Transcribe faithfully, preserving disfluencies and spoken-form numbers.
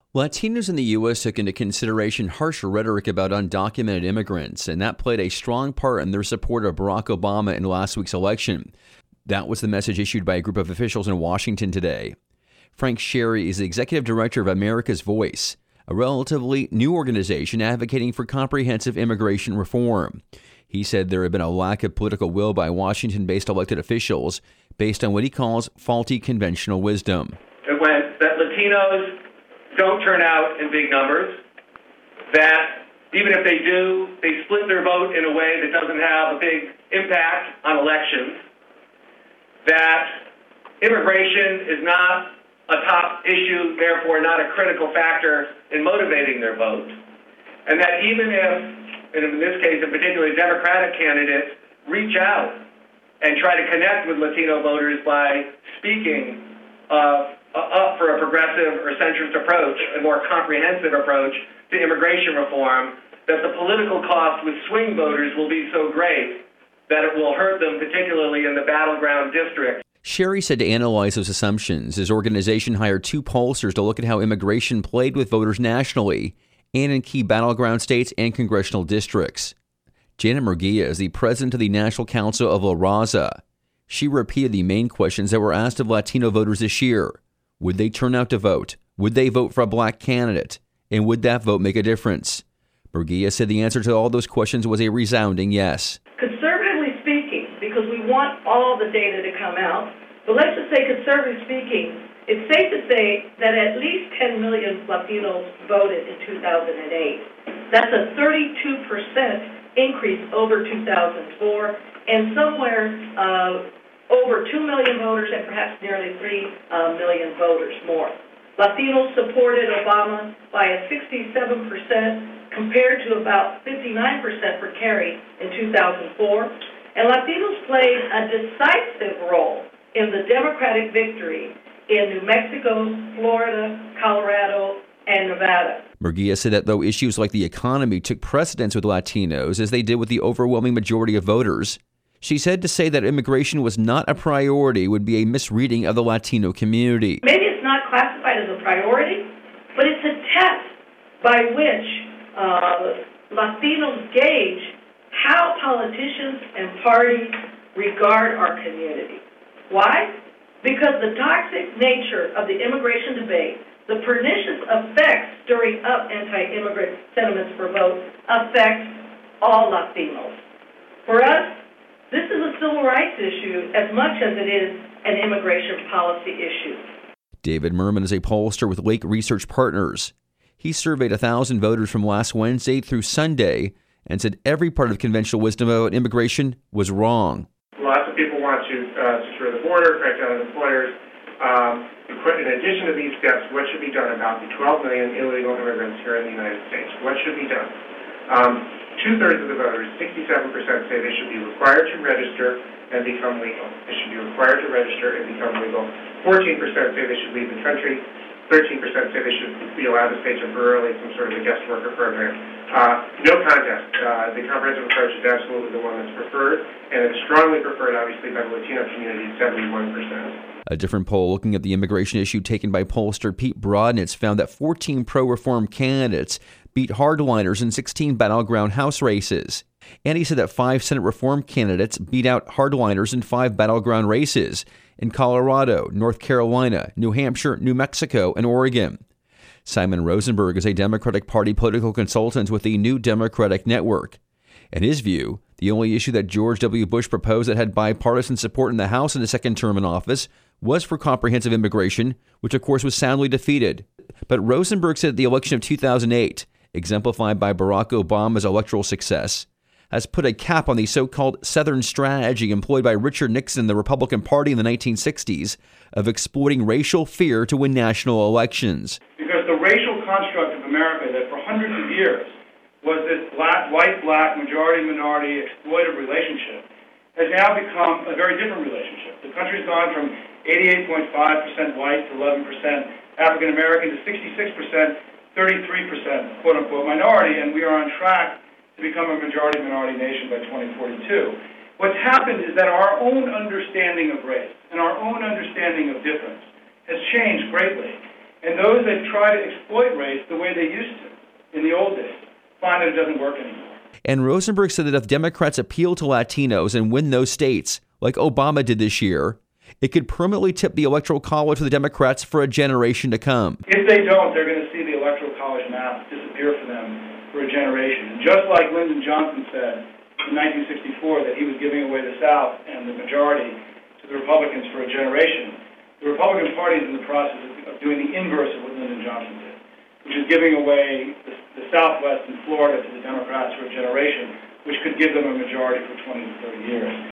Latinos in the U S took into consideration harsher rhetoric about undocumented immigrants, and that played a strong part in their support of Barack Obama in last week's election. That was the message issued by a group of officials in Washington today. Frank Sherry is the executive director of America's Voice, a relatively new organization advocating for comprehensive immigration reform. He said there had been a lack of political will by Washington-based elected officials based on what he calls faulty conventional wisdom. It went that Latinos don't turn out in big numbers, that even if they do, they split their vote in a way that doesn't have a big impact on elections, that immigration is not a top issue, therefore not a critical factor in motivating their vote, and that even if, and in this case in particular, Democratic candidates reach out and try to connect with Latino voters by speaking of up for a progressive or centrist approach, a more comprehensive approach to immigration reform, that the political cost with swing voters will be so great that it will hurt them, particularly in the battleground districts. Sherry said to analyze those assumptions, his organization hired two pollsters to look at how immigration played with voters nationally and in key battleground states and congressional districts. Janet Murguia is the president of the National Council of La Raza. She repeated the main questions that were asked of Latino voters this year. Would they turn out to vote? Would they vote for a black candidate? And would that vote make a difference? Murguia said the answer to all those questions was a resounding yes. Conservatively speaking, because we want all the data to come out, but let's just say conservatively speaking, it's safe to say that at least ten million Latinos voted in two thousand eight. That's a thirty-two percent increase over two thousand four, and somewhere uh, over two million voters and perhaps nearly three uh, million voters more. Latinos supported Obama by a sixty-seven percent compared to about fifty-nine percent for Kerry in two thousand four. And Latinos played a decisive role in the Democratic victory in New Mexico, Florida, Colorado, and Nevada. Murguia said that though issues like the economy took precedence with Latinos, as they did with the overwhelming majority of voters, she said to say that immigration was not a priority would be a misreading of the Latino community. Maybe it's not classified as a priority, but it's a test by which uh, Latinos gauge how politicians and parties regard our community. Why? Because the toxic nature of the immigration debate, the pernicious effects stirring up anti-immigrant sentiments for vote, affect all Latinos. For us, this is a civil rights issue as much as it is an immigration policy issue. David Merman is a pollster with Lake Research Partners. He surveyed one thousand voters from last Wednesday through Sunday and said every part of conventional wisdom about immigration was wrong. Lots of people want to uh, secure the border, crack down on employers. Um, in addition to these steps, what should be done about the twelve million illegal immigrants here in the United States? What should be done? Um, Two-thirds of the voters, sixty-seven percent, say they should be required to register and become legal. They should be required to register and become legal. fourteen percent say they should leave the country. thirteen percent say they should be allowed to stay temporarily, some sort of a guest worker program. Uh, no contest. Uh, the comprehensive approach is absolutely the one that's preferred, and it's strongly preferred, obviously, by the Latino community, seventy-one percent. A different poll looking at the immigration issue taken by pollster Pete Brodnitz found that fourteen pro-reform candidates beat hardliners in sixteen battleground House races. And he said that five Senate reform candidates beat out hardliners in five battleground races in Colorado, North Carolina, New Hampshire, New Mexico, and Oregon. Simon Rosenberg is a Democratic Party political consultant with the New Democratic Network. In his view, the only issue that George W. Bush proposed that had bipartisan support in the House in his second term in office was for comprehensive immigration, which of course was soundly defeated. But Rosenberg said the election of two thousand eight, exemplified by Barack Obama's electoral success, has put a cap on the so-called Southern strategy employed by Richard Nixon and the Republican Party in the nineteen sixties of exploiting racial fear to win national elections. Because the racial construct of America that for hundreds of years was this black, white, black, majority, minority, exploitive relationship has now become a very different relationship. The country's gone from eighty-eight point five percent white to eleven percent African American to sixty-six percent, thirty-three percent quote-unquote minority, and we are on track to become a majority-minority nation by twenty forty-two. What's happened is that our own understanding of race and our own understanding of difference has changed greatly. And those that try to exploit race the way they used to in the old days find that it doesn't work anymore. And Rosenberg said that if Democrats appeal to Latinos and win those states, like Obama did this year, it could permanently tip the Electoral College for the Democrats for a generation to come. If they don't, they're going to see the Electoral College map disappear for them for a generation. And just like Lyndon Johnson said in nineteen sixty-four that he was giving away the South and the majority to the Republicans for a generation, the Republican Party is in the process of doing the inverse of what Lyndon Johnson did, which is giving away the, the Southwest and Florida to the Democrats for a generation, which could give them a majority for twenty to thirty years.